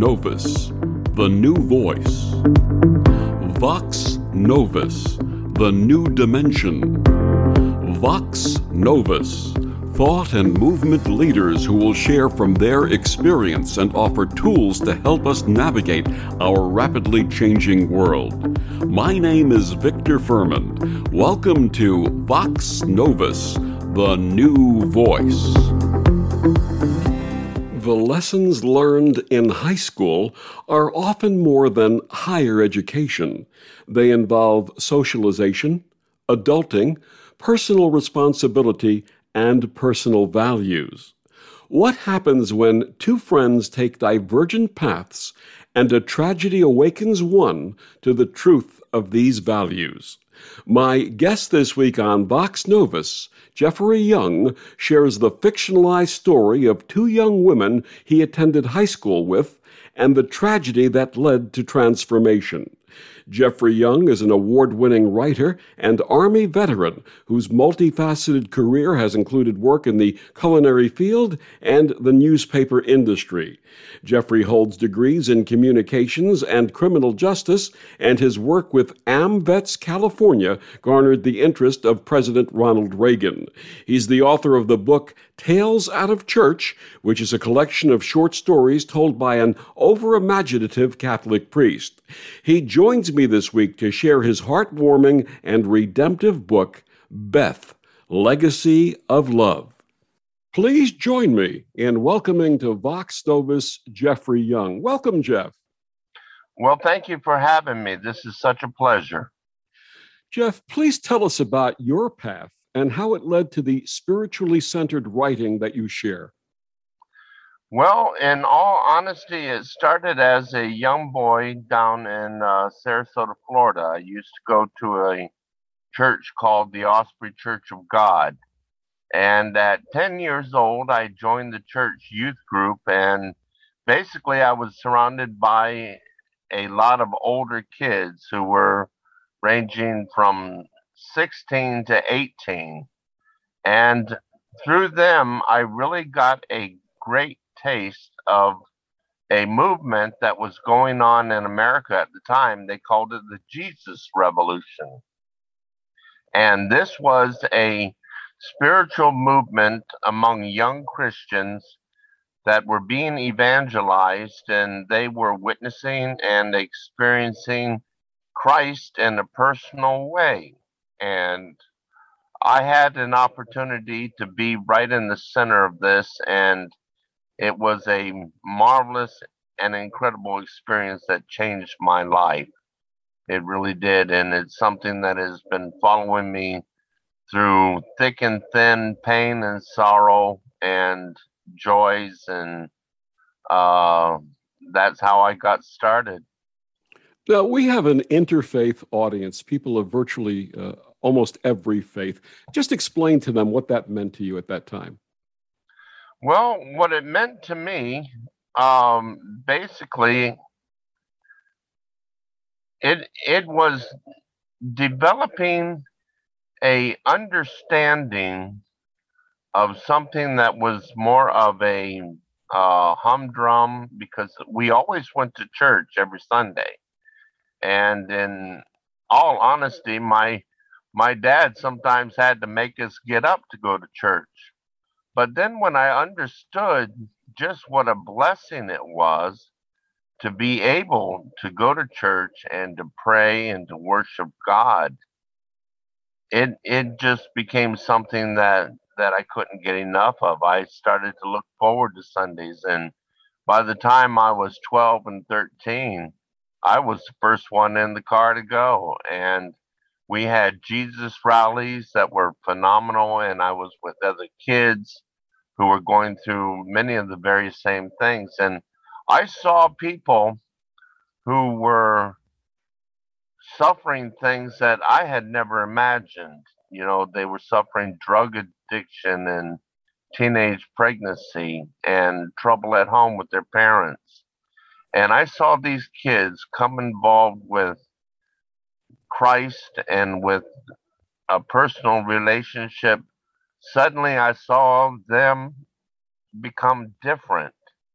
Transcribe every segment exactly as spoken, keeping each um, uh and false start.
Novus, the new voice. Vox Novus, the new dimension. Vox Novus, thought and movement leaders who will share from their experience and offer tools to help us navigate our rapidly changing world. My name is Victor Furman. Welcome to Vox Novus, the new voice. The lessons learned in high school are often more than higher education. They involve socialization, adulting, personal responsibility, and personal values. What happens when two friends take divergent paths and a tragedy awakens one to the truth of these values? My guest this week on Vox Novus, Jeffrey Young, shares the fictionalized story of two young women he attended high school with and the tragedy that led to transformation. Jeffrey Young is an award-winning writer and Army veteran whose multifaceted career has included work in the culinary field and the newspaper industry. Jeffrey holds degrees in communications and criminal justice, and his work with AmVets California garnered the interest of President Ronald Reagan. He's the author of the book Tales Out of Church, which is a collection of short stories told by an over-imaginative Catholic priest. He joins me this week to share his heartwarming and redemptive book, Beth, Legacy of Love. Please join me in welcoming to Vox Novus Jeffrey Young. Welcome, Jeff. Well, thank you for having me. This is such a pleasure. Jeff, please tell us about your path and how it led to the spiritually centered writing that you share. Well, in all honesty, it started as a young boy down in uh, Sarasota, Florida. I used to go to a church called the Osprey Church of God. And at ten years old, I joined the church youth group, and basically I was surrounded by a lot of older kids who were ranging from sixteen to eighteen. And through them, I really got a great taste of a movement that was going on in America at the time. They called it the Jesus Revolution. And this was a spiritual movement among young Christians that were being evangelized, and they were witnessing and experiencing Christ in a personal way. And I had an opportunity to be right in the center of this, and it was a marvelous and incredible experience that changed my life. It really did, and it's something that has been following me through thick and thin, pain and sorrow and joys, and uh, that's how I got started. Now, we have an interfaith audience, people of virtually uh, almost every faith. Just explain to them what that meant to you at that time. Well, what it meant to me, um, basically, it it was developing a understanding of something that was more of a uh, humdrum, because we always went to church every Sunday, and in all honesty, my my dad sometimes had to make us get up to go to church. But then when I understood just what a blessing it was to be able to go to church and to pray and to worship God, it it just became something that, that I couldn't get enough of. I started to look forward to Sundays, and by the time I was twelve and thirteen, I was the first one in the car to go. And we had Jesus rallies that were phenomenal, and I was with other kids who were going through many of the very same things. And I saw people who were suffering things that I had never imagined. You know, they were suffering drug addiction and teenage pregnancy and trouble at home with their parents. And I saw these kids come involved with Christ and with a personal relationship. Suddenly I saw them become different.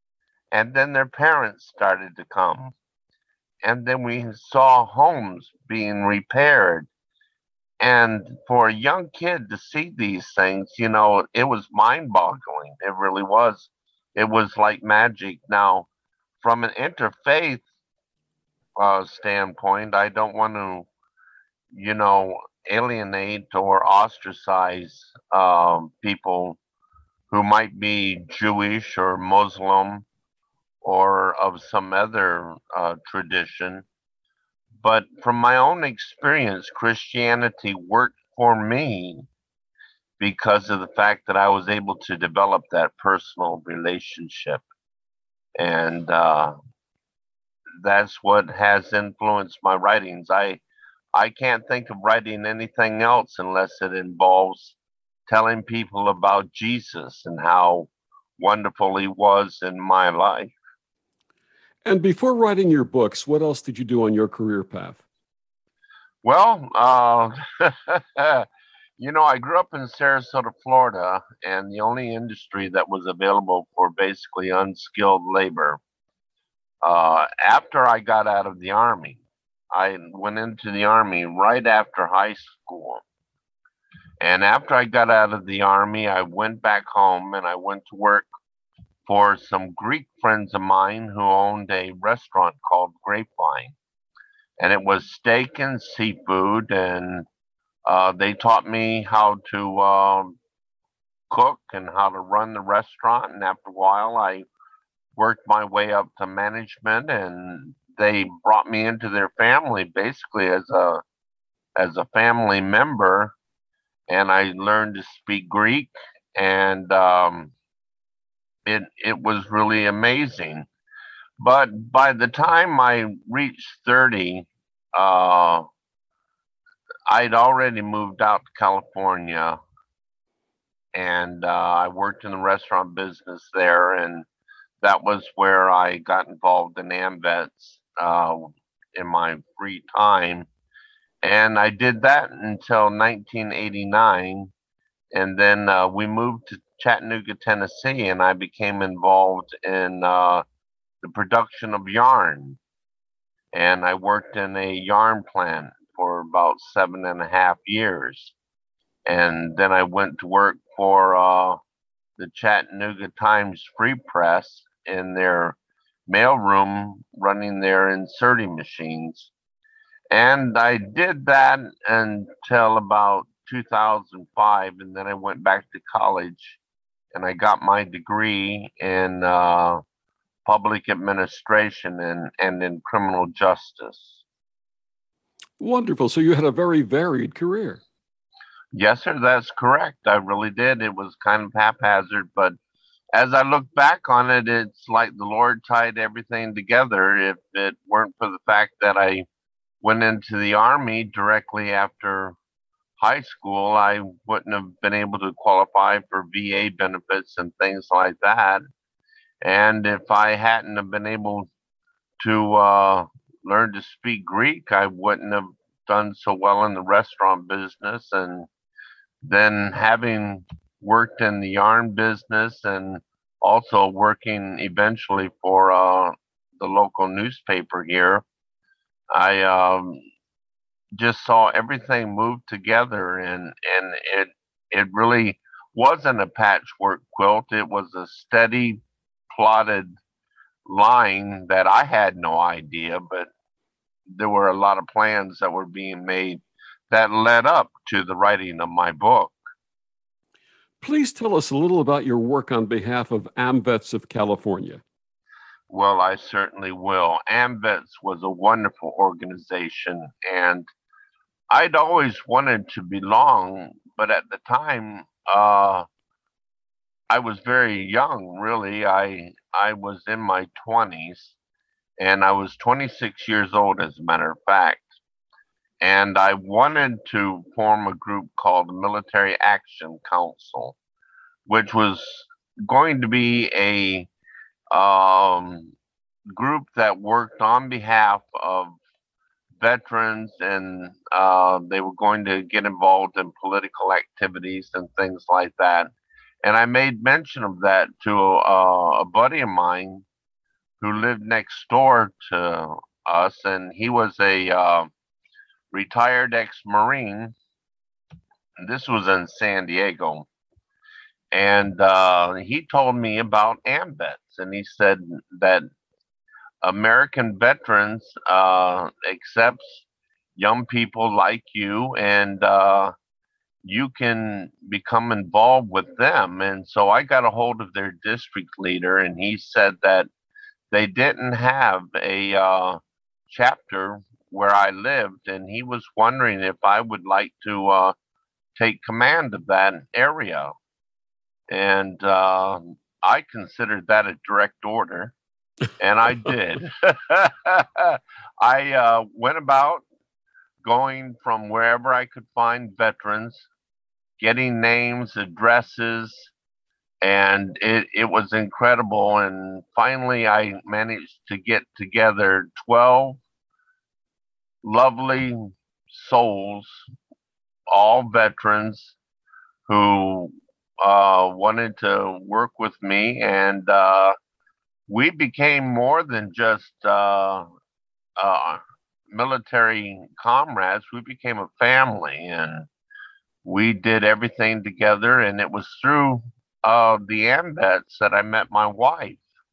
And then their parents started to come. And then we saw homes being repaired. And for a young kid to see these things, you know, it was mind boggling. It really was. It was like magic. Now, from an interfaith uh, standpoint, I don't want to, you know, alienate or ostracize um, people who might be Jewish or Muslim or of some other uh, tradition. But from my own experience, Christianity worked for me because of the fact that I was able to develop that personal relationship. And uh, that's what has influenced my writings. I I can't think of writing anything else unless it involves telling people about Jesus and how wonderful he was in my life. And before writing your books, what else did you do on your career path? Well, uh, you know, I grew up in Sarasota, Florida, and the only industry that was available for basically unskilled labor. Uh, after I got out of the Army, I went into the Army right after high school. And after I got out of the Army, I went back home and I went to work for some Greek friends of mine who owned a restaurant called Grapevine. And it was steak and seafood, and uh, they taught me how to um, cook and how to run the restaurant. And after a while, I worked my way up to management, and they brought me into their family basically as a as a family member. And I learned to speak Greek, and um, it it was really amazing. But by the time I reached thirty, uh, I'd already moved out to California, and uh, I worked in the restaurant business there, and that was where I got involved in AMVETS uh, in my free time, and I did that until nineteen eighty-nine, and then uh, we moved to Chattanooga, Tennessee, and I became involved in uh, the production of yarn, and I worked in a yarn plant for about seven and a half years, and then I went to work for uh, the Chattanooga Times Free Press in their mailroom running their inserting machines. And I did that until about two thousand five, and then I went back to college and I got my degree in uh, public administration and, and in criminal justice. Wonderful. So you had a very varied career. Yes, sir, that's correct. I really did. It was kind of haphazard, but as I look back on it, it's like the Lord tied everything together. If it weren't for the fact that I went into the Army directly after high school, I wouldn't have been able to qualify for V A benefits and things like that. And if I hadn't have been able to uh, learn to speak Greek, I wouldn't have done so well in the restaurant business. And then having worked in the yarn business and also working eventually for uh, the local newspaper here, I um, just saw everything move together, and and it it really wasn't a patchwork quilt. It was a steady, plotted line that I had no idea, but there were a lot of plans that were being made that led up to the writing of my book. Please tell us a little about your work on behalf of AMVETS of California. Well, I certainly will. AMVETS was a wonderful organization, and I'd always wanted to belong, but at the time, uh, I was very young. Really, I I was in my twenties, and I was twenty-six years old, as a matter of fact. And I wanted to form a group called the Military Action Council, which was going to be a um, group that worked on behalf of veterans, and uh, they were going to get involved in political activities and things like that. And I made mention of that to uh, a buddy of mine, who lived next door to us, and he was a uh, retired ex-Marine. This was in San Diego, and uh, he told me about AMVETS, and he said that American Veterans uh, accepts young people like you, and uh, you can become involved with them. And so I got a hold of their district leader, and he said that they didn't have a uh, chapter where I lived, and he was wondering if I would like to uh, take command of that area. And uh, I considered that a direct order, and I did. I uh, went about going from wherever I could find veterans, getting names, addresses, and it, it was incredible. And finally, I managed to get together twelve lovely souls, all veterans, who uh, wanted to work with me. And uh, we became more than just uh, uh, military comrades. We became a family, and we did everything together. And it was through uh, the AMVETS that I met my wife.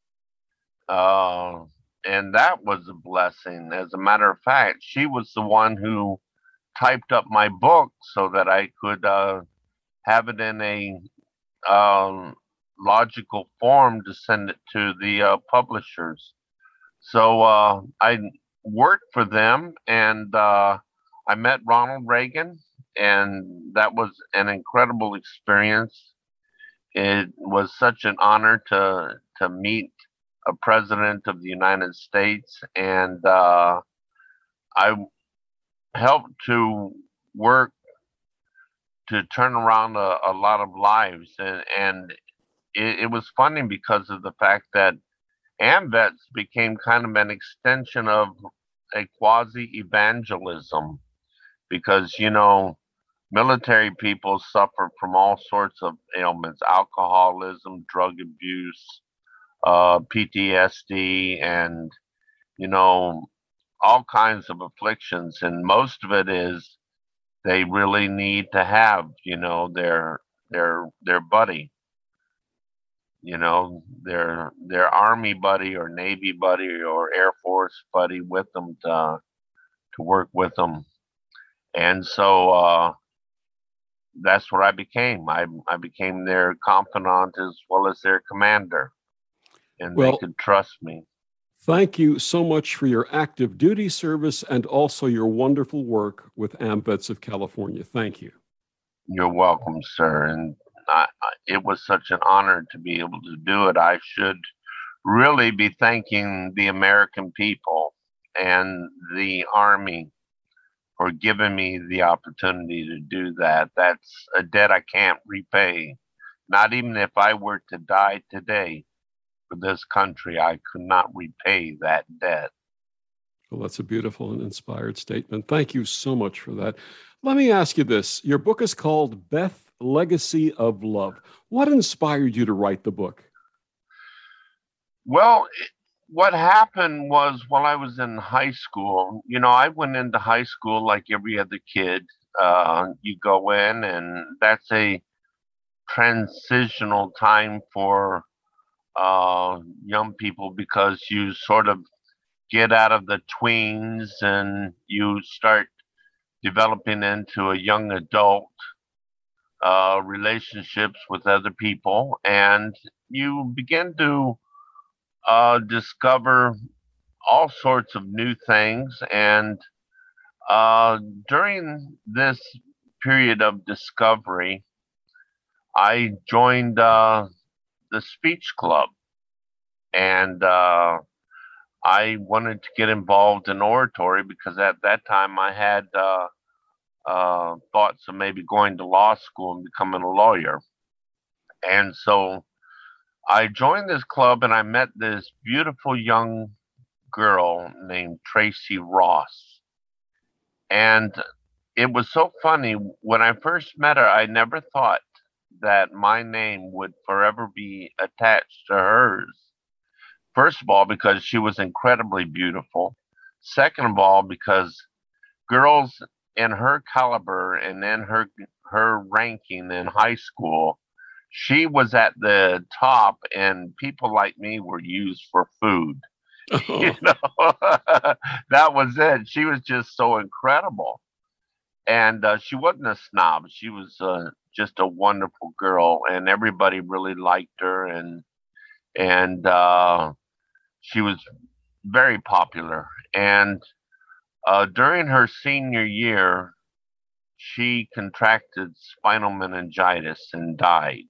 Uh, and that was a blessing. As a matter of fact, she was the one who typed up my book so that I could uh, have it in a um, logical form to send it to the uh, publishers. So uh, I worked for them, and uh, I met Ronald Reagan, and that was an incredible experience. It was such an honor to to meet a president of the United States, and uh, I helped to work to turn around a, a lot of lives, and and it, it was funny because of the fact that AMVETS became kind of an extension of a quasi evangelism, because you know military people suffer from all sorts of ailments: alcoholism, drug abuse, uh, P T S D, and you know all kinds of afflictions. And most of it is they really need to have you know their their their buddy, you know their their army buddy or navy buddy or air force buddy with them to to work with them. And so uh that's what I became. I i became their confidant as well as their commander, and they Well, could trust me. thank you so much for your active duty service and also your wonderful work with AMVETS of California. Thank you. You're welcome, sir. And I, I, it was such an honor to be able to do it. I should really be thanking the American people and the Army for giving me the opportunity to do that. That's a debt I can't repay. Not even if I were to die today for this country, I could not repay that debt. Well, that's a beautiful and inspired statement. Thank you so much for that. Let me ask you this. Your book is called Beth, Legacy of Love. What inspired you to write the book? Well, it, what happened was while I was in high school, you know, I went into high school like every other kid. Uh, you go in, and that's a transitional time for uh, young people, because you sort of get out of the tweens and you start developing into a young adult, uh, relationships with other people, and you begin to uh, discover all sorts of new things. And uh, during this period of discovery, I joined uh, the speech club, and uh, I wanted to get involved in oratory because at that time I had uh, uh, thoughts of maybe going to law school and becoming a lawyer. And so I joined this club, and I met this beautiful young girl named Tracy Ross. And it was so funny. When I first met her, I never thought that my name would forever be attached to hers. First of all, because she was incredibly beautiful. Second of all, because girls in her caliber and in her her ranking in high school, she was at the top, and people like me were used for food. You Oh, know, that was it. She was just so incredible, and uh, she wasn't a snob. She was uh, just a wonderful girl, and everybody really liked her, and and uh, she was very popular. And uh, during her senior year, she contracted spinal meningitis and died.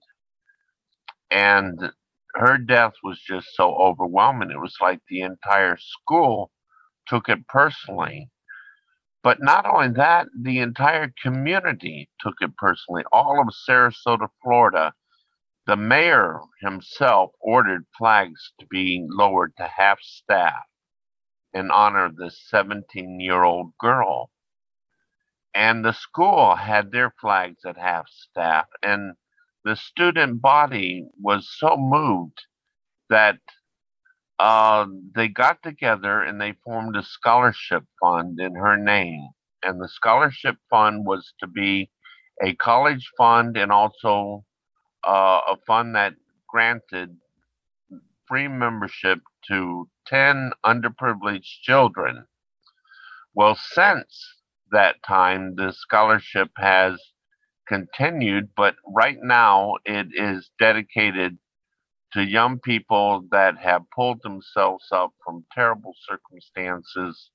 And her death was just so overwhelming. It was like the entire school took it personally. But not only that, the entire community took it personally. All of Sarasota, Florida, the mayor himself ordered flags to be lowered to half staff in honor of this seventeen year old girl. And the school had their flags at half staff. And the student body was so moved that uh, they got together and they formed a scholarship fund in her name. And the scholarship fund was to be a college fund and also uh, a fund that granted free membership to ten underprivileged children. Well, since that time, the scholarship has continued, but right now it is dedicated to young people that have pulled themselves up from terrible circumstances,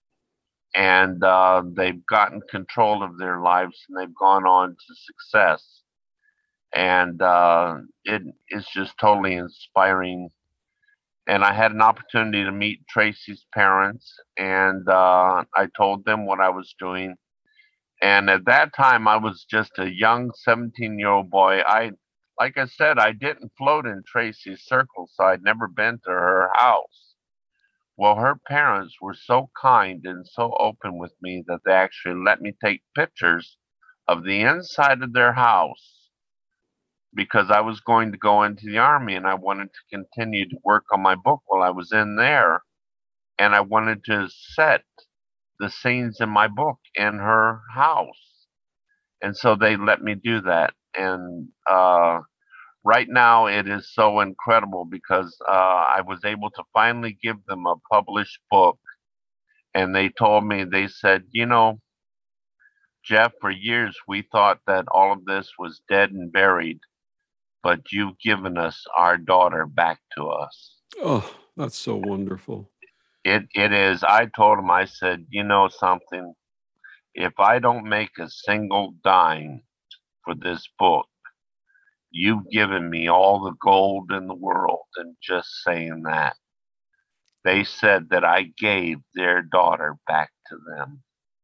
and uh, they've gotten control of their lives and they've gone on to success. And uh, it is just totally inspiring. And I had an opportunity to meet Tracy's parents, and uh, I told them what I was doing. And at that time, I was just a young seventeen year old boy. I, like I said, I didn't float in Tracy's circle, so I'd never been to her house. Well, her parents were so kind and so open with me that they actually let me take pictures of the inside of their house because I was going to go into the army and I wanted to continue to work on my book while I was in there. And I wanted to set the scenes in my book in her house. And so they let me do that. And uh, right now it is so incredible because uh, I was able to finally give them a published book. And they told me, they said, you know, Jeff, for years we thought that all of this was dead and buried, but you've given us our daughter back to us. oh, that's so wonderful. It it is. I told him, I said, you know something, if I don't make a single dime for this book, you've given me all the gold in the world. And just saying that, they said that I gave their daughter back to them.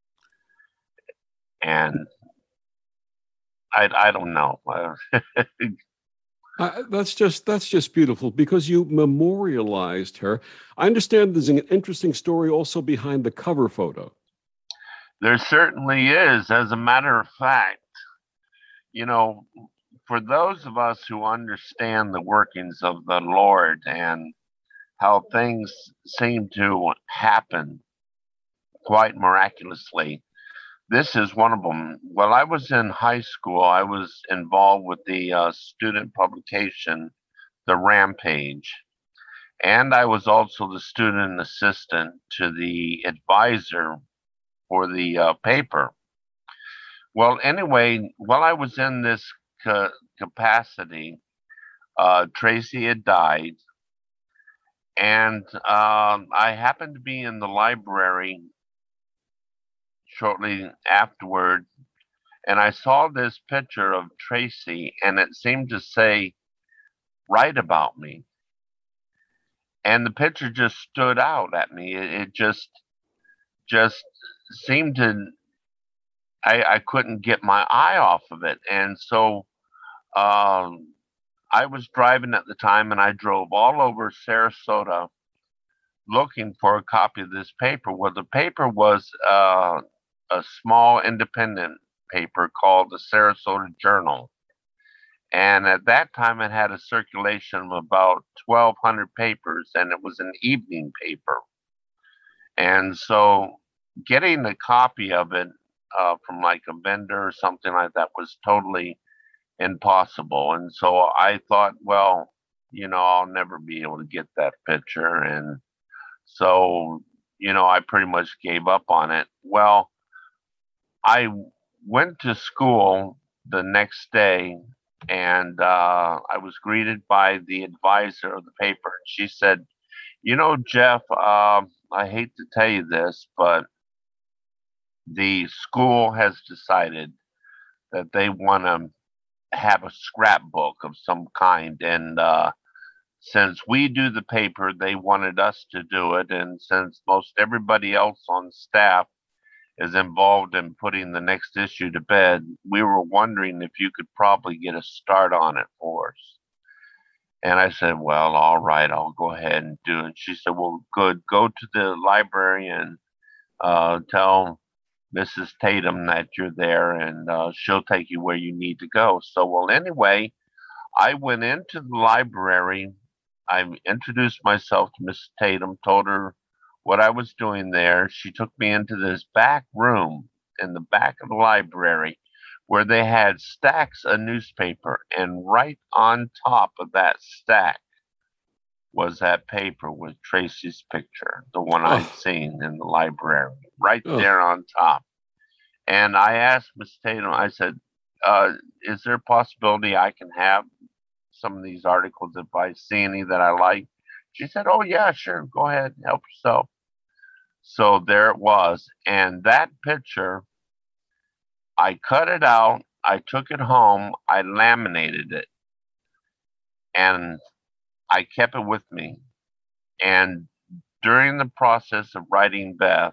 And I I don't know. Uh, that's just that's just beautiful because you memorialized her. I understand there's an interesting story also behind the cover photo. There certainly is. As a matter of fact, you know, for those of us who understand the workings of the Lord and how things seem to happen quite miraculously, this is one of them. While I was in high school, I was involved with the uh, student publication, The Rampage, and I was also the student assistant to the advisor for the uh, paper. Well, anyway, while I was in this ca- capacity, uh, Tracy had died, and um, I happened to be in the library shortly afterward, and I saw this picture of Tracy, and it seemed to say, "Write about me." And the picture just stood out at me. It, it just just seemed to. I, I couldn't get my eye off of it, and so um, I was driving at the time, and I drove all over Sarasota looking for a copy of this paper. Well, the paper was uh, a small independent paper called the Sarasota Journal. And at that time, it had a circulation of about twelve hundred papers, and it was an evening paper. And so getting a copy of it uh, from like a vendor or something like that was totally impossible. And so I thought, well, you know, I'll never be able to get that picture. And so, you know, I pretty much gave up on it. Well, I went to school the next day, and uh, I was greeted by the advisor of the paper. She said, you know, Jeff, um, I hate to tell you this, but the school has decided that they want to have a scrapbook of some kind. And uh, since we do the paper, they wanted us to do it. And since most everybody else on staff is involved in putting the next issue to bed, we were wondering if you could probably get a start on it for us. And I said, well, all right, I'll go ahead and do it. She said, well, good. Go to the library and uh, tell Missus Tatum that you're there, and uh, she'll take you where you need to go. So, well, anyway, I went into the library. I introduced myself to Missus Tatum, told her what I was doing there. She took me into this back room in the back of the library where they had stacks of newspaper, and right on top of that stack was that paper with Tracy's picture, the one oh. I'd seen in the library, right oh. there on top. And I asked Miss Tatum, I said, uh, is there a possibility I can have some of these articles if I see any that I like? She said, oh, yeah, sure. Go ahead. Help yourself. So there it was. And that picture, I cut it out. I took it home. I laminated it. And I kept it with me. And during the process of writing Beth,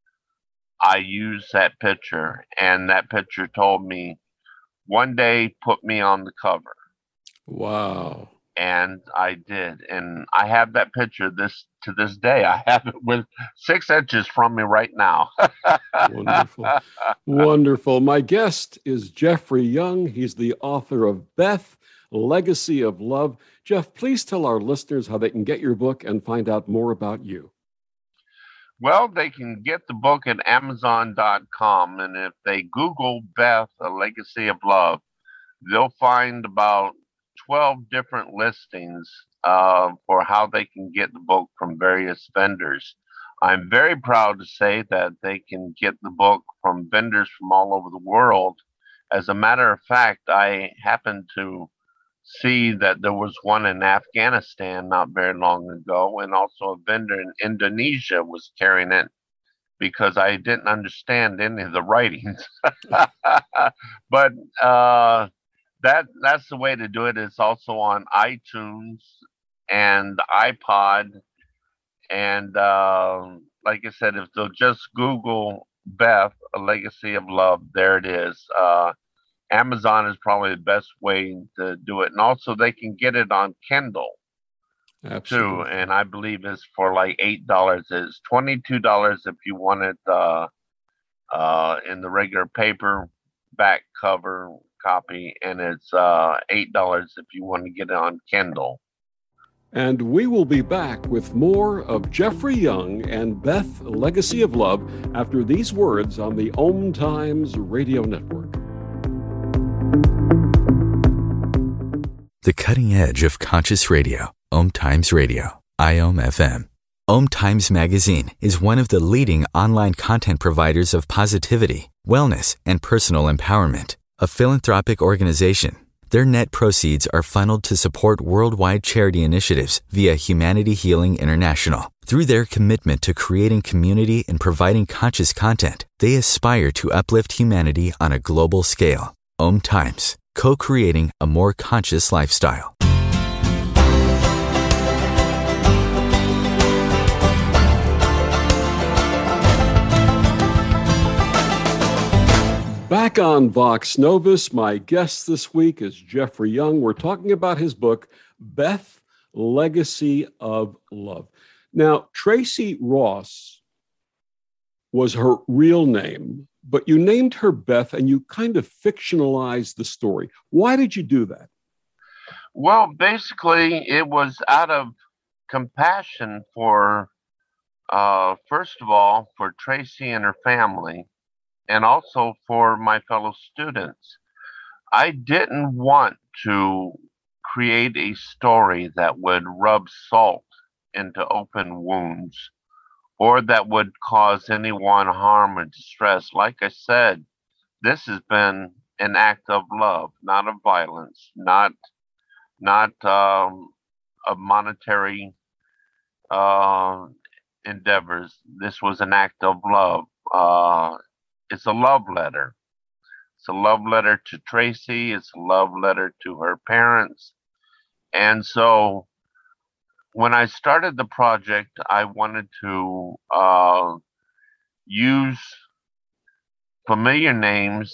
I used that picture, and that picture told me, one day put me on the cover. Wow. And I did. And I have that picture this to this day. I have it with six inches from me right now. Wonderful. Wonderful. My guest is Jeffrey Young. He's the author of Beth, Legacy of Love. Jeff, please tell our listeners how they can get your book and find out more about you. Well, they can get the book at amazon dot com, and if they Google Beth, A Legacy of Love, they'll find about twelve different listings uh, for how they can get the book from various vendors. I'm very proud to say that they can get the book from vendors from all over the world. As a matter of fact, I happened to see that there was one in Afghanistan not very long ago, and also a vendor in Indonesia was carrying it because I didn't understand any of the writings. But uh, that that's the way to do it. It's also on iTunes and iPod. And uh, like I said, if they'll just Google Beth, A Legacy of Love, there it is. Uh, Amazon is probably the best way to do it. And also they can get it on Kindle. Absolutely. Too. And I believe it's for like eight dollars. It's twenty-two dollars if you want it uh, uh, in the regular paperback cover copy. And it's uh, eight dollars if you want to get it on Kindle. And we will be back with more of Jeffrey Young and Beth, Legacy of Love, after these words on the Om Times Radio Network. The cutting edge of conscious radio, Om Times Radio, I O M F M. Om Times Magazine is one of the leading online content providers of positivity, wellness, and personal empowerment. A philanthropic organization, their net proceeds are funneled to support worldwide charity initiatives via Humanity Healing International. Through their commitment to creating community and providing conscious content, they aspire to uplift humanity on a global scale. Om Times, co-creating a more conscious lifestyle. Back on Vox Novus, my guest this week is Jeffrey Young. We're talking about his book, Beth, Legacy of Love. Now, Tracy Ross was her real name, but you named her Beth and you kind of fictionalized the story. Why did you do that? Well, basically, it was out of compassion for, uh, first of all, for Tracy and her family, and also for my fellow students. I didn't want to create a story that would rub salt into open wounds or that would cause anyone harm or distress. Like I said, this has been an act of love, not of violence, not not um, of monetary uh, endeavors. This was an act of love. Uh, it's a love letter. It's a love letter to Tracy. It's a love letter to her parents. And so when I started the project, I wanted to uh, use familiar names,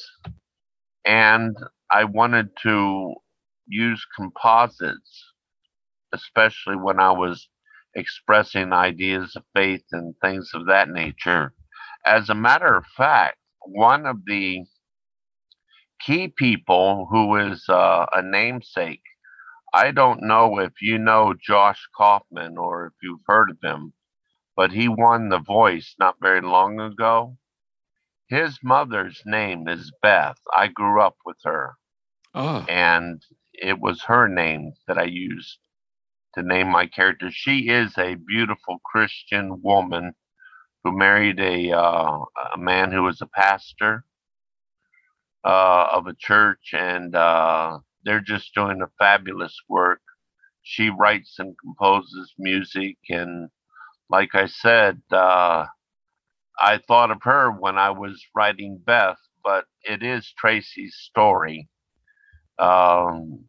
and I wanted to use composites, especially when I was expressing ideas of faith and things of that nature. As a matter of fact, one of the key people who is uh, a namesake, I don't know if you know Josh Kaufman or if you've heard of him, but he won The Voice not very long ago. His mother's name is Beth. I grew up with her, Ah, and it was her name that I used to name my character. She is a beautiful Christian woman who married a uh, a man who was a pastor uh, of a church, and uh, they're just doing a fabulous work. She writes and composes music, and like I said, uh, I thought of her when I was writing Beth, but it is Tracy's story. Um,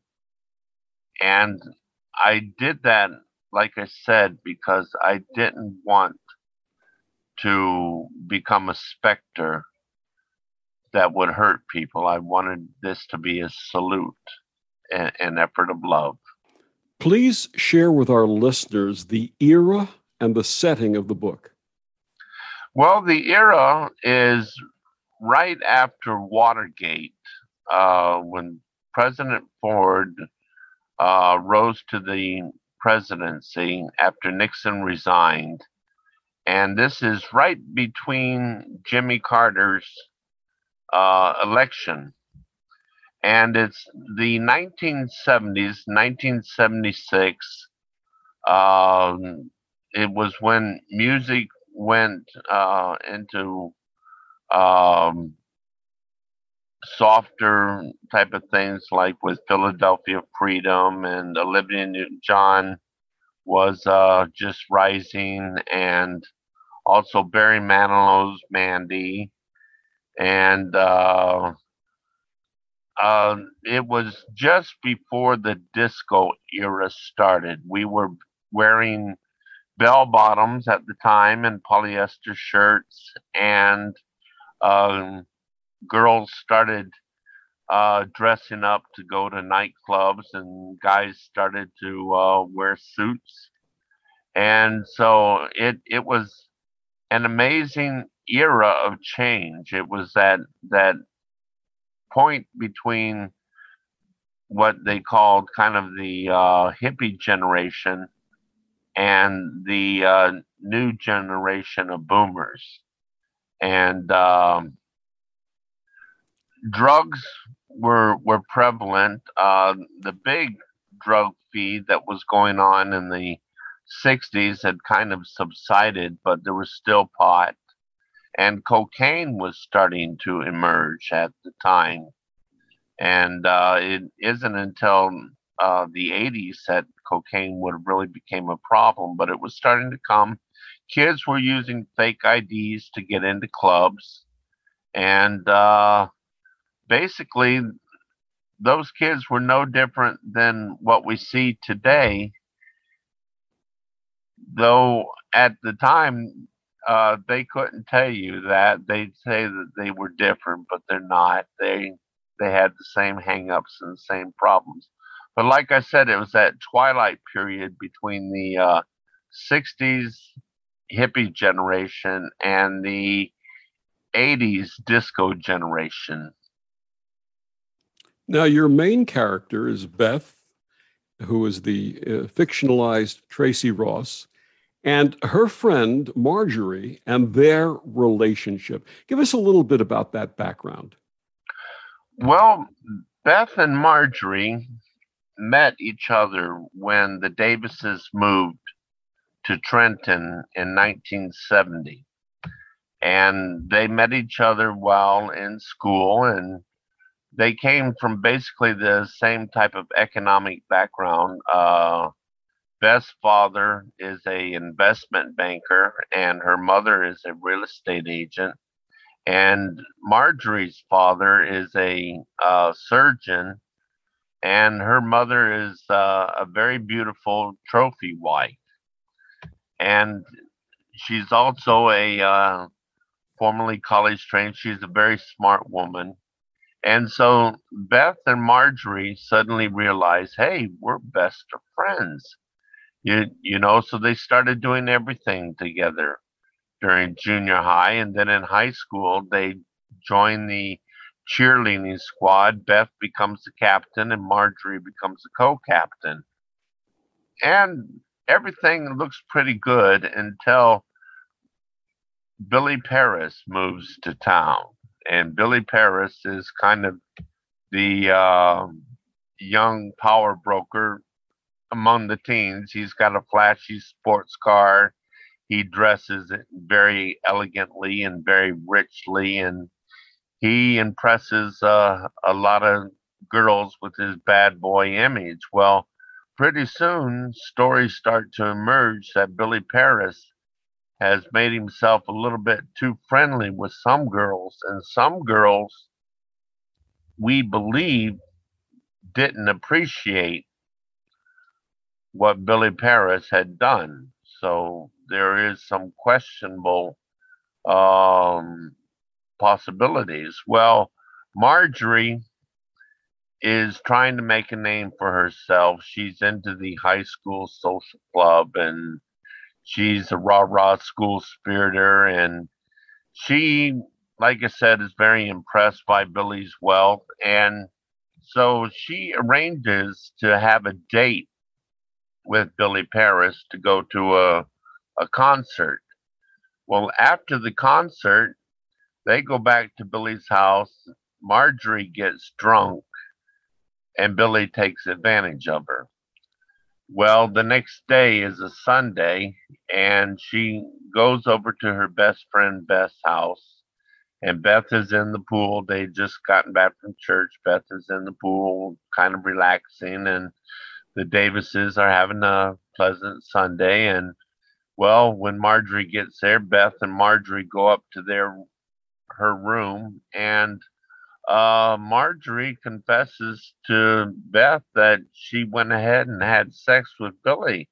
and I did that, like I said, because I didn't want to become a specter that would hurt people. I wanted this to be a salute, an, an effort of love. please share with our listeners the era and the setting of the book. Well, the era is right after Watergate, uh, when President Ford uh, rose to the presidency after Nixon resigned. And this is right between Jimmy Carter's uh, election. And it's the nineteen seventies, nineteen seventy-six. Um, it was when music went uh, into um, softer type of things, like with Philadelphia Freedom, and Olivia Newton-John was uh, just rising, and also Barry Manilow's Mandy. And uh, uh, it was just before the disco era started. We were wearing bell bottoms at the time and polyester shirts, and um, girls started uh, dressing up to go to nightclubs, and guys started to uh, wear suits. And so it it was an amazing era of change. It was that that point between what they called kind of the uh, hippie generation and the uh, new generation of boomers. And um, drugs were were prevalent. Uh, the big drug feed that was going on in the sixties had kind of subsided, but there was still pot, and cocaine was starting to emerge at the time. And uh, it isn't until uh, the eighties that cocaine would really became a problem, but it was starting to come. Kids were using fake I Ds to get into clubs, and uh, basically, those kids were no different than what we see today, though at the time uh, they couldn't tell you that. They'd say that they were different, but they're not. They they had the same hangups and the same problems. But like I said, it was that twilight period between the uh, sixties hippie generation and the eighties disco generation. Now, your main character is Beth, who is the uh, fictionalized Tracy Ross, and her friend Marjorie and their relationship. Give us a little bit about that background. Well, Beth and Marjorie met each other when the Davises moved to Trenton in nineteen seventy. And they met each other while in school, and they came from basically the same type of economic background. Uh, Beth's father is a investment banker, and her mother is a real estate agent. And Marjorie's father is a uh, surgeon, and her mother is uh, a very beautiful trophy wife. And she's also a uh, formerly college trained. She's a very smart woman. And so Beth and Marjorie suddenly realized, hey, we're best of friends. You, you know, so they started doing everything together during junior high. And then in high school, they joined the cheerleading squad. Beth becomes the captain and Marjorie becomes the co-captain. And everything looks pretty good until Billy Paris moves to town. And Billy Paris is kind of the uh, young power broker among the teens. He's got a flashy sports car. He dresses very elegantly and very richly, and he impresses uh, a lot of girls with his bad boy image. Well, pretty soon, stories start to emerge that Billy Paris has made himself a little bit too friendly with some girls, and some girls, we believe, didn't appreciate what Billy Paris had done. So there is some questionable um, possibilities. Well, Marjorie is trying to make a name for herself. She's into the high school social club, and she's a rah-rah school spiriter, and she, like I said, is very impressed by Billy's wealth. And so she arranges to have a date with Billy Paris to go to a, a concert. Well, after the concert, they go back to Billy's house. Marjorie gets drunk, and Billy takes advantage of her. Well, the next day is a Sunday, and she goes over to her best friend Beth's house, and Beth is in the pool. They just gotten back from church. Beth is in the pool, kind of relaxing, and the Davises are having a pleasant Sunday. And well, when Marjorie gets there, Beth and Marjorie go up to their her room, and uh, Marjorie confesses to Beth that she went ahead and had sex with Billy.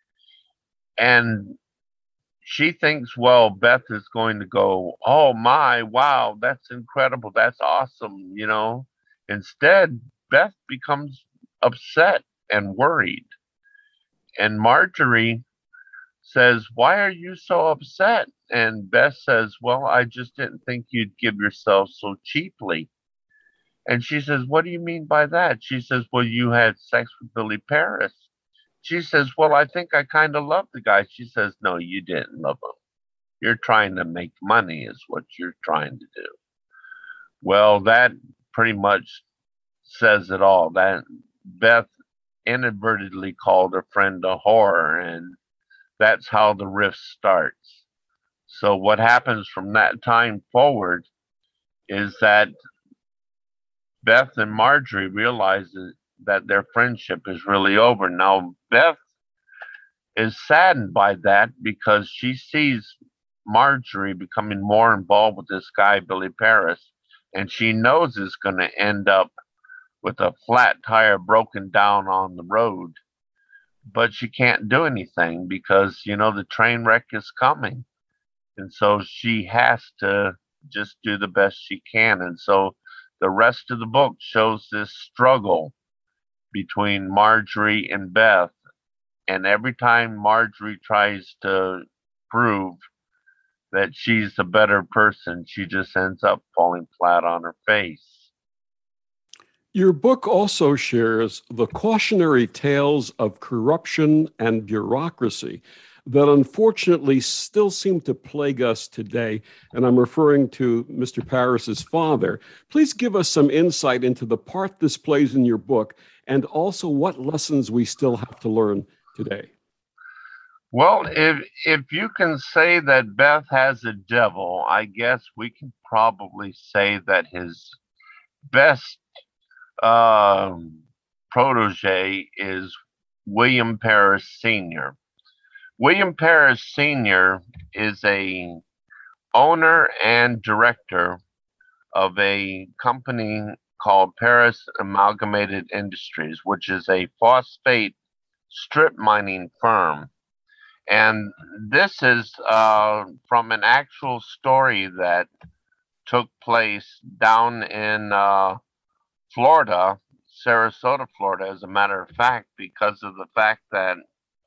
And she thinks, well, Beth is going to go, oh my, wow, that's incredible. That's awesome. You know, instead, Beth becomes upset and worried. And Marjorie says, why are you so upset? And Beth says, well, I just didn't think you'd give yourself so cheaply. And she says, what do you mean by that? She says, well, you had sex with Billy Paris. She says, well, I think I kind of love the guy. She says, no, you didn't love him. You're trying to make money is what you're trying to do. Well, that pretty much says it all. That Beth inadvertently called her friend a whore, and that's how the rift starts. So what happens from that time forward is that Beth and Marjorie realize that their friendship is really over. Now, Beth is saddened by that because she sees Marjorie becoming more involved with this guy, Billy Paris, and she knows it's going to end up with a flat tire broken down on the road. But she can't do anything because, you know, the train wreck is coming. And so she has to just do the best she can. And so the rest of the book shows this struggle between Marjorie and Beth. And every time Marjorie tries to prove that she's the better person, she just ends up falling flat on her face. Your book also shares the cautionary tales of corruption and bureaucracy that unfortunately still seem to plague us today. And I'm referring to Mister Parris's father. Please give us some insight into the part this plays in your book and also what lessons we still have to learn today. Well, if if you can say that Beth has a devil, I guess we can probably say that his best um, protege is William Parris Senior William Parris Senior is a owner and director of a company called Parris Amalgamated Industries, which is a phosphate strip mining firm. And this is uh, from an actual story that took place down in uh, Florida, Sarasota, Florida, as a matter of fact, because of the fact that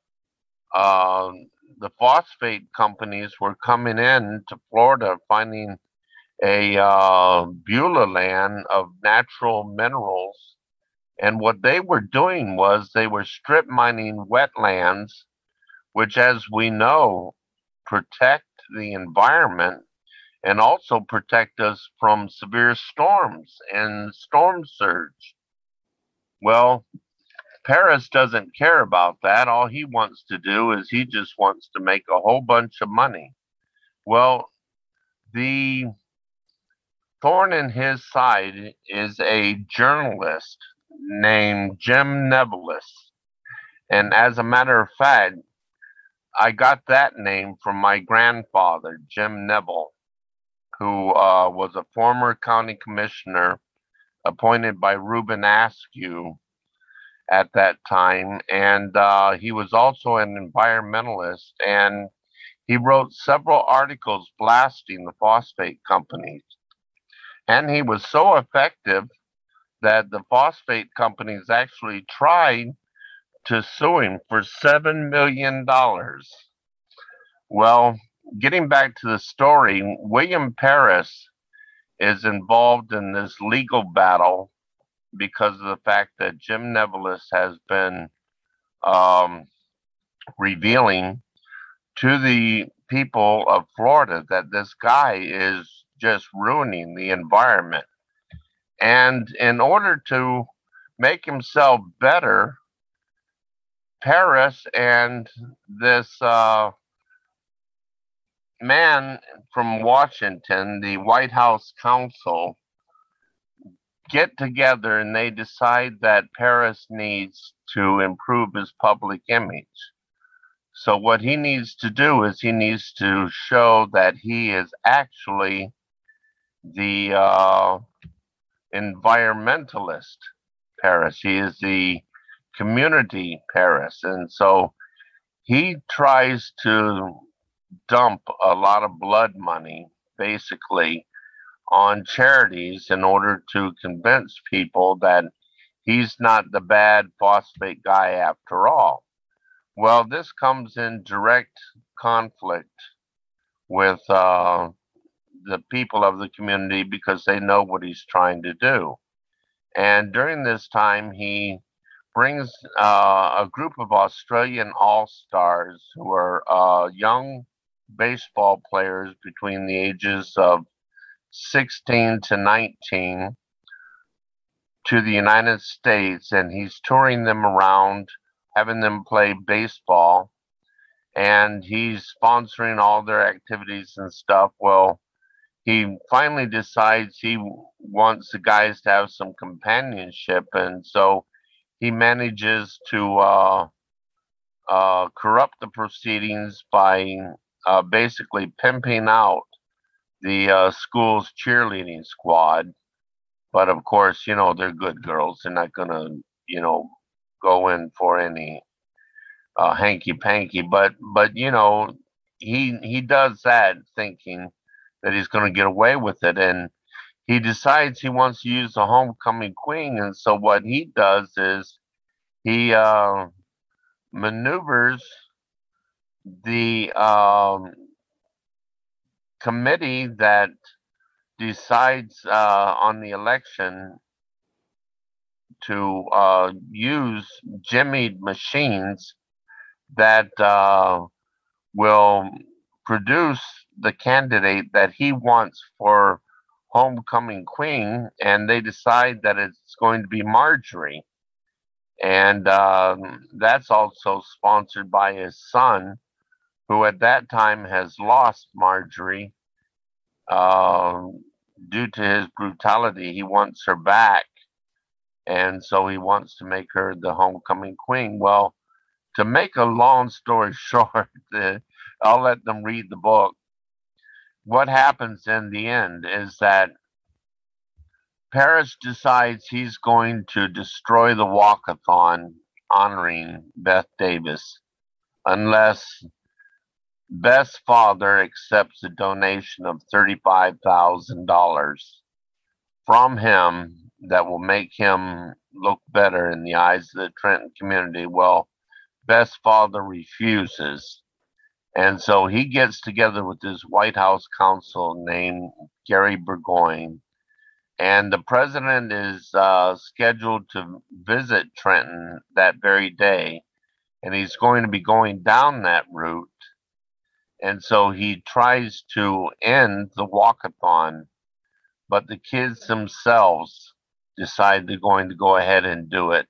uh, the phosphate companies were coming in to Florida, finding a uh, Beulah land of natural minerals. And what they were doing was they were strip mining wetlands, which, as we know, protect the environment and also protect us from severe storms and storm surge. Well, Parris doesn't care about that. All he wants to do is he just wants to make a whole bunch of money. Well, the thorn in his side is a journalist named Jim Nevelis. And as a matter of fact, I got that name from my grandfather, Jim Neville, who uh, was a former county commissioner appointed by Reuben Askew at that time. And uh, he was also an environmentalist. And he wrote several articles blasting the phosphate companies. And he was so effective that the phosphate companies actually tried to sue him for seven million dollars. Well, getting back to the story, William Parris is involved in this legal battle because of the fact that Jim Nevelis has been um, revealing to the people of Florida that this guy is just ruining the environment. And in order to make himself better, Parris and this uh, man from Washington, the White House counsel, get together and they decide that Parris needs to improve his public image. So what he needs to do is he needs to show that he is actually the uh, environmentalist Parris. He is the community Parris. And so he tries to dump a lot of blood money, basically, on charities in order to convince people that he's not the bad phosphate guy after all. Well, this comes in direct conflict with uh, the people of the community because they know what he's trying to do. And during this time, he brings uh, a group of Australian all-stars who are uh, young baseball players between the ages of sixteen to nineteen to the United States, and he's touring them around, having them play baseball, and he's sponsoring all their activities and stuff. Well, he finally decides he wants the guys to have some companionship, and so he manages to uh, uh, corrupt the proceedings by uh, basically pimping out the uh, school's cheerleading squad. But of course, you know, they're good girls. They're not going to, you know, go in for any uh, hanky panky. But, but, you know, he, he does that thinking that he's going to get away with it. And he decides he wants to use the homecoming queen. And so what he does is he uh, maneuvers the um, committee that decides uh, on the election to uh, use jimmied machines that uh, will produce the candidate that he wants for homecoming queen, and they decide that it's going to be Marjorie. And um, that's also sponsored by his son, who at that time has lost Marjorie uh, due to his brutality. He wants her back, and so he wants to make her the homecoming queen. Well, to make a long story short, uh, I'll let them read the book. What happens in the end is that Paris decides he's going to destroy the walkathon honoring Beth Davis unless Beth's father accepts a donation of thirty-five thousand dollars from him that will make him look better in the eyes of the Trenton community. Well, Beth's father refuses. And so he gets together with his White House counsel named Gary Burgoyne. And the president is uh, scheduled to visit Trenton that very day. And he's going to be going down that route. And so he tries to end the walkathon. But the kids themselves decide they're going to go ahead and do it.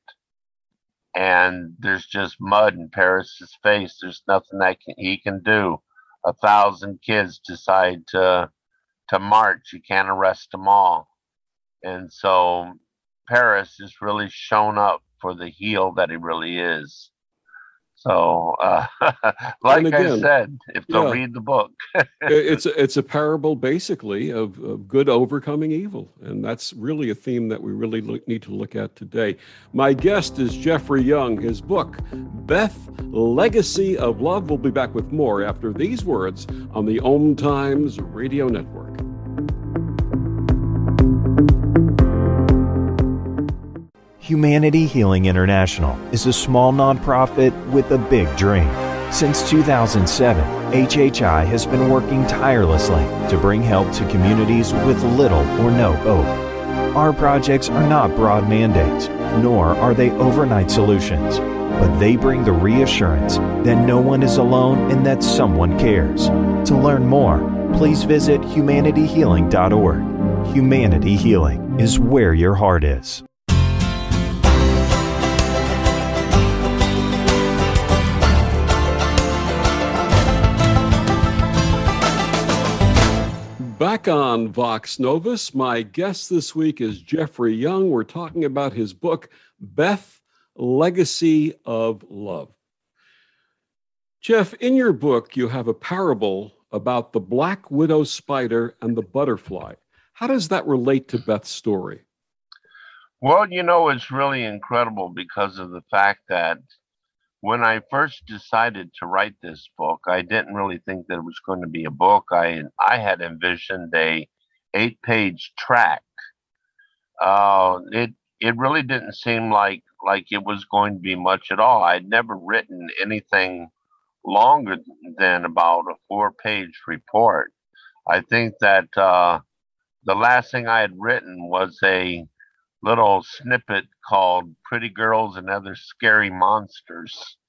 And there's just mud in Paris's face. There's nothing that can, he can do. A thousand kids decide to to march. You can't arrest them all. And so Paris is really shown up for the heel that he really is. So, uh, like again, I said, if they'll yeah, read the book, it's a, it's a parable basically of, of good overcoming evil, and that's really a theme that we really look, need to look at today. My guest is Jeffrey Young. His book, Beth, Legacy of Love. We'll be back with more after these words on the Om Times Radio Network. Humanity Healing International is a small nonprofit with a big dream. Since two thousand seven, H H I has been working tirelessly to bring help to communities with little or no hope. Our projects are not broad mandates, nor are they overnight solutions, but they bring the reassurance that no one is alone and that someone cares. To learn more, please visit humanity healing dot org. Humanity Healing is where your heart is. Back on Vox Novus, my guest this week is Jeffrey Young. We're talking about his book, Beth, Legacy of Love. Jeff, in your book, you have a parable about the black widow spider and the butterfly. How does that relate to Beth's story? well, you know, it's really incredible because of the fact that when I first decided to write this book, I didn't really think that it was going to be a book. I I had envisioned a eight-page tract. Uh, it it really didn't seem like like it was going to be much at all. I'd never written anything longer than about a four-page report. I think that uh, the last thing I had written was a little snippet called Pretty Girls and Other Scary Monsters.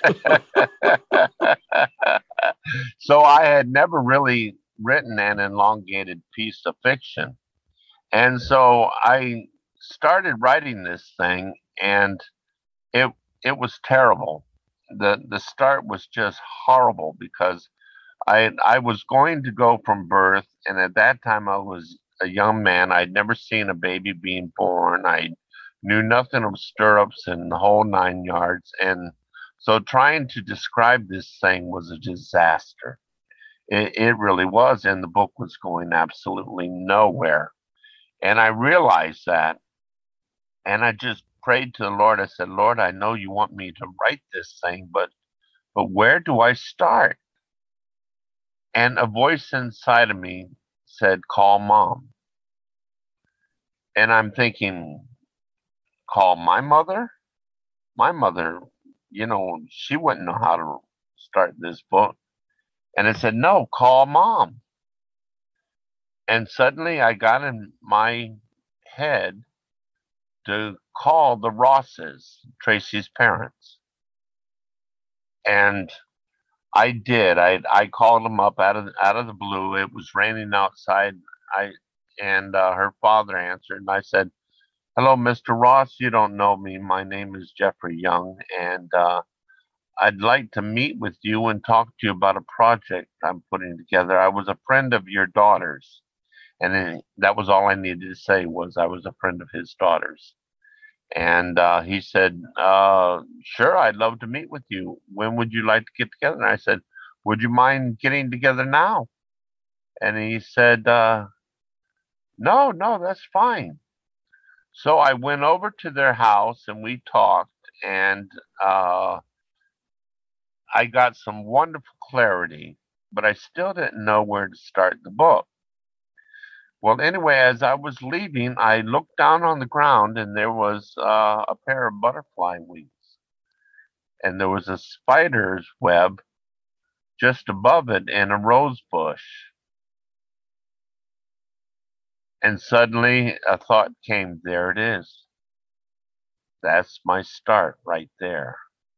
So I had never really written an elongated piece of fiction. And so I started writing this thing, and it it was terrible. The the start was just horrible because I I was going to go from birth, and at that time I was a young man. I'd never seen a baby being born. I knew nothing of stirrups and the whole nine yards. And so trying to describe this thing was a disaster. It, it really was. And the book was going absolutely nowhere. And I realized that. And I just prayed to the Lord. I said, Lord, I know you want me to write this thing, but but where do I start? And a voice inside of me said, call mom. And I'm thinking, call my mother? My mother, you know, she wouldn't know how to start this book. And I said, no, call mom. And suddenly I got in my head to call the Rosses, Tracy's parents. And I did. I I called them up out of out of the blue. It was raining outside. I and uh, her father answered, and I said, "Hello, Mister Ross. You don't know me. My name is Jeffrey Young, and uh, I'd like to meet with you and talk to you about a project I'm putting together. I was a friend of your daughter's." And then that was all I needed to say was I was a friend of his daughter's. And uh, he said, uh, sure, I'd love to meet with you. When would you like to get together? And I said, would you mind getting together now? And he said, uh, no, no, that's fine. So I went over to their house and we talked, and uh, I got some wonderful clarity, but I still didn't know where to start the book. Well, anyway, as I was leaving, I looked down on the ground and there was uh, a pair of butterfly wings. And there was a spider's web just above it and a rose bush. And suddenly a thought came, there it is. That's my start right there.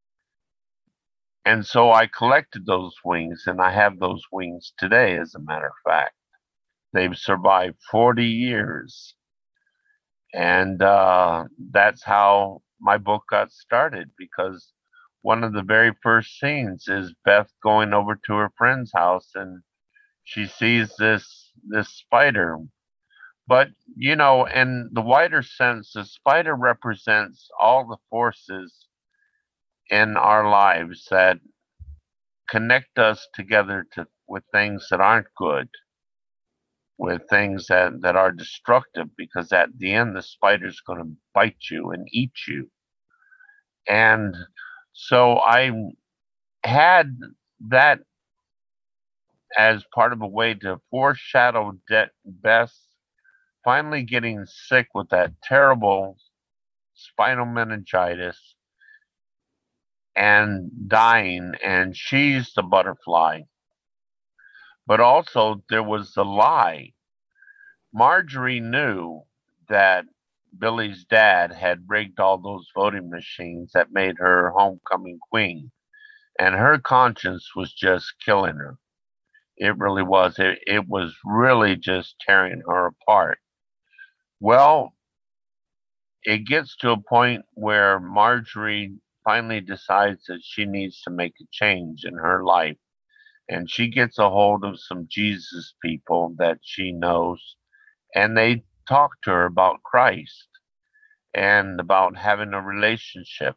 And so I collected those wings, and I have those wings today, as a matter of fact. They've survived forty years. And uh, that's how my book got started, because one of the very first scenes is Beth going over to her friend's house, and she sees this this spider. But, you know, in the wider sense, the spider represents all the forces in our lives that connect us together to with things that aren't good, with things that, that are destructive, because at the end, the spider's going to bite you and eat you. And so I had that as part of a way to foreshadow De- Beth finally getting sick with that terrible spinal meningitis and dying, and she's the butterfly. But also there was the lie. Marjorie knew that Billy's dad had rigged all those voting machines that made her homecoming queen, and her conscience was just killing her. It really was. It, it was really just tearing her apart. Well, it gets to a point where Marjorie finally decides that she needs to make a change in her life. And she gets a hold of some Jesus people that she knows, and they talk to her about Christ and about having a relationship.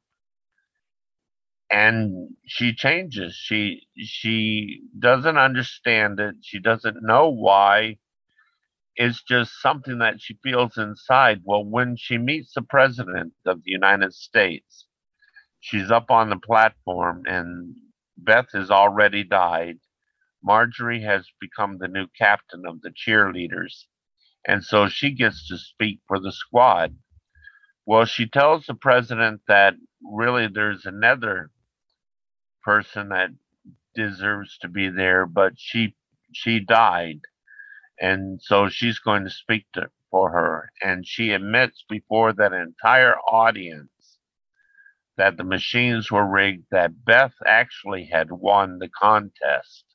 And she changes. She she doesn't understand it. She doesn't know why. It's just something that she feels inside. Well, when she meets the president of the United States, she's up on the platform, and Beth has already died. Marjorie has become the new captain of the cheerleaders, and so she gets to speak for the squad. Well, she tells the president that really there's another person that deserves to be there, but she she died, and so she's going to speak to, for her. And she admits before that entire audience that the machines were rigged, that Beth actually had won the contest,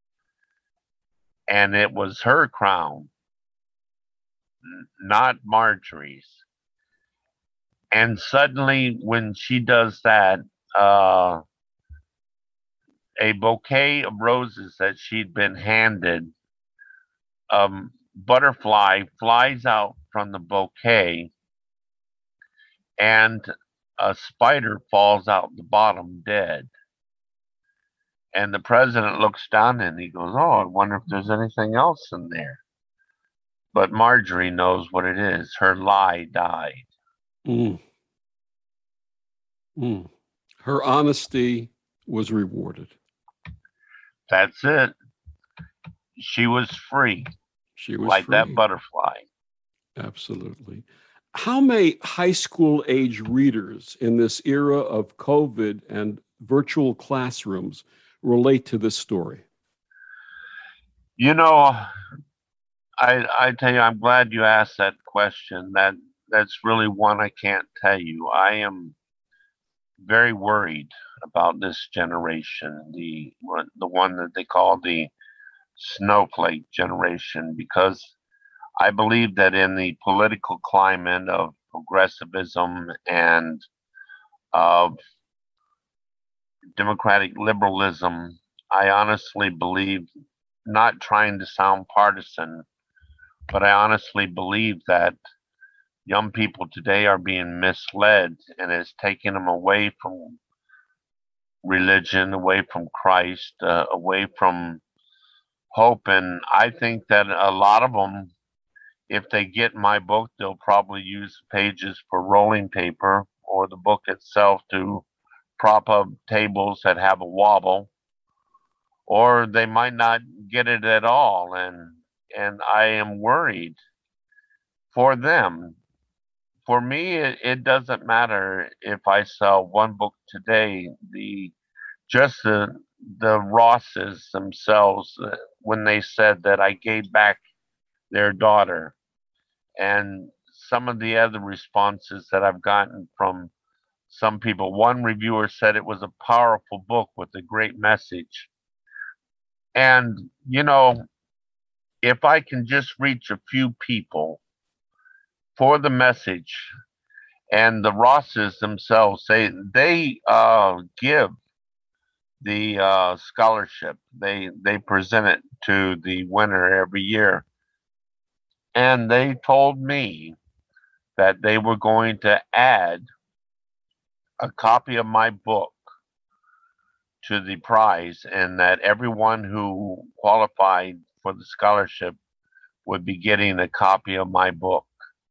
and it was her crown, not Marjorie's. And suddenly, when she does that, uh, a bouquet of roses that she'd been handed, um, butterfly flies out from the bouquet, and a spider falls out the bottom dead. And the president looks down and he goes, oh, I wonder if there's anything else in there. But Marjorie knows what it is. Her lie died. Mm. Mm. Her honesty was rewarded. That's it. She was free. She was like free. that butterfly. Absolutely. How may high school age readers in this era of COVID and virtual classrooms relate to this story? You know, I I tell you, I'm glad you asked that question. That that's really one I can't tell you. I am very worried about this generation, the the one that they call the snowflake generation, because I believe that in the political climate of progressivism and of democratic liberalism, I honestly believe, not trying to sound partisan, but I honestly believe that young people today are being misled, and it's taking them away from religion, away from Christ, uh, away from hope. And I think that a lot of them, if they get my book, they'll probably use pages for rolling paper, or the book itself to prop up tables that have a wobble, or they might not get it at all. And and I am worried for them. For me, it, it doesn't matter if I sell one book today. The just the the Rosses themselves, uh, when they said that I gave back their daughter, and some of the other responses that I've gotten from some people. One reviewer said it was a powerful book with a great message. And, you know, if I can just reach a few people for the message, and the Rosses themselves say they uh, give the uh, scholarship, they they present it to the winner every year, and they told me that they were going to add a copy of my book to the prize, and that everyone who qualified for the scholarship would be getting a copy of my book.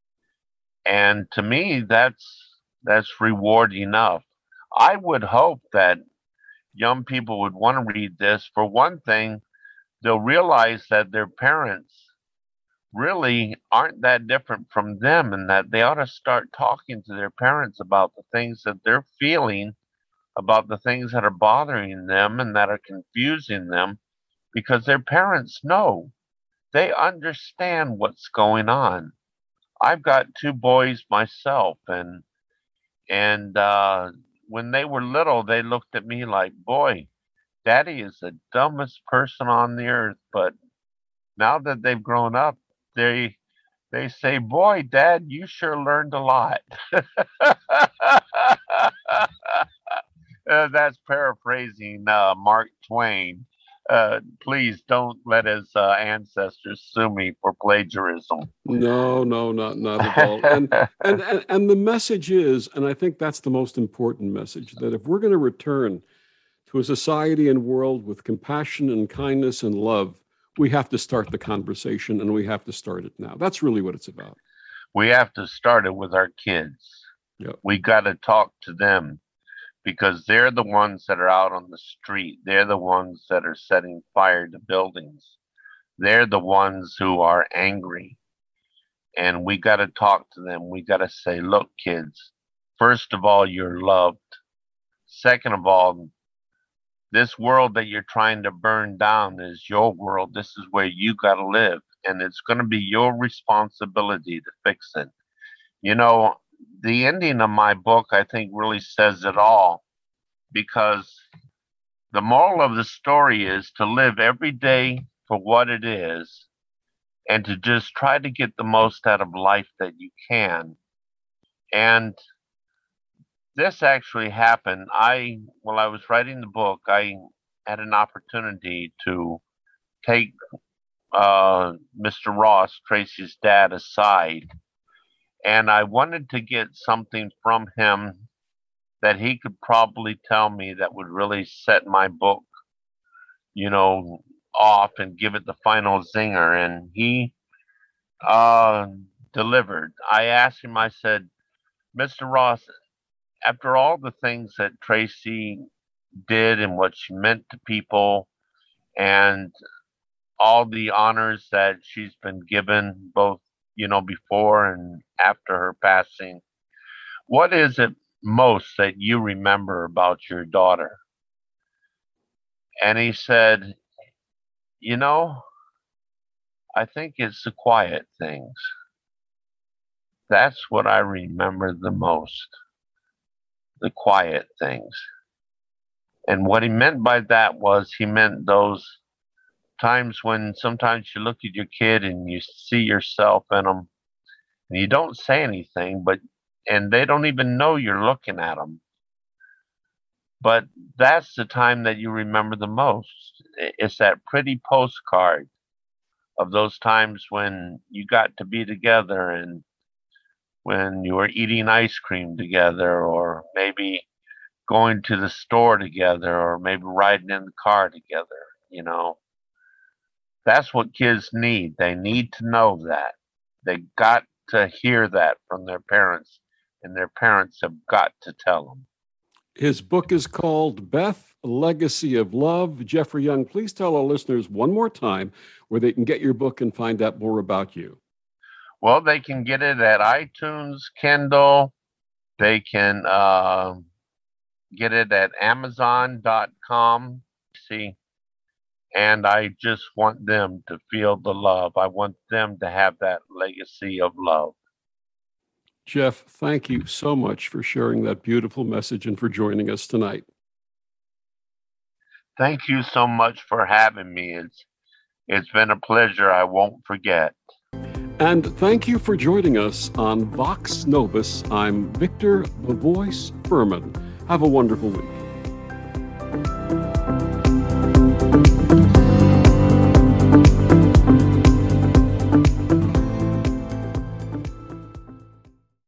And to me, that's that's reward enough. I would hope that young people would want to read this. For one thing, they'll realize that their parents really aren't that different from them, and that they ought to start talking to their parents about the things that they're feeling, about the things that are bothering them and that are confusing them, because their parents know. They understand what's going on. I've got two boys myself, and and uh, when they were little, they looked at me like, "Boy, Daddy is the dumbest person on the earth." But now that they've grown up, they they say, "Boy, Dad, you sure learned a lot." Uh, that's paraphrasing uh, Mark Twain. Uh, please don't let his uh, ancestors sue me for plagiarism. No, no, not not at all. And, and and and the message is, and I think that's the most important message, that if we're going to return to a society and world with compassion and kindness and love, we have to start the conversation, and we have to start it now. That's really what it's about. We have to start it with our kids. Yep. We got to talk to them, because they're the ones that are out on the street. They're the ones that are setting fire to buildings. They're the ones who are angry. And we got to talk to them. We got to say, look, kids, first of all, you're loved. Second of all, this world that you're trying to burn down is your world. This is where you got to live. And it's going to be your responsibility to fix it. You know, the ending of my book, I think, really says it all, because the moral of the story is to live every day for what it is, and to just try to get the most out of life that you can. And this actually happened. I, while I was writing the book, I had an opportunity to take uh, Mister Ross, Tracy's dad, aside, and I wanted to get something from him that he could probably tell me that would really set my book, you know, off and give it the final zinger. And he uh, delivered. I asked him, I said, Mister Ross, after all the things that Tracy did and what she meant to people, and all the honors that she's been given, both, you know, before and after her passing, what is it most that you remember about your daughter? And he said, you know, I think it's the quiet things That's what I remember the most, the quiet things. And what he meant by that was he meant those times when sometimes you look at your kid and you see yourself in them and you don't say anything, but and they don't even know you're looking at them. But that's the time that you remember the most. It's that pretty postcard of those times when you got to be together and when you were eating ice cream together, or maybe going to the store together, or maybe riding in the car together, you know. That's what kids need. They need to know that. They got to hear that from their parents, and their parents have got to tell them. His book is called Beth, A Legacy of Love. Jeffrey Young, please tell our listeners one more time where they can get your book and find out more about you. Well, they can get it at iTunes, Kindle. They can uh, get it at amazon dot com. See, and I just want them to feel the love. I want them to have that legacy of love. Jeff, thank you so much for sharing that beautiful message and for joining us tonight. Thank you so much for having me. It's it's been a pleasure I won't forget. And thank you for joining us on Vox Novus. I'm Victor the Voice Furman. Have a wonderful week.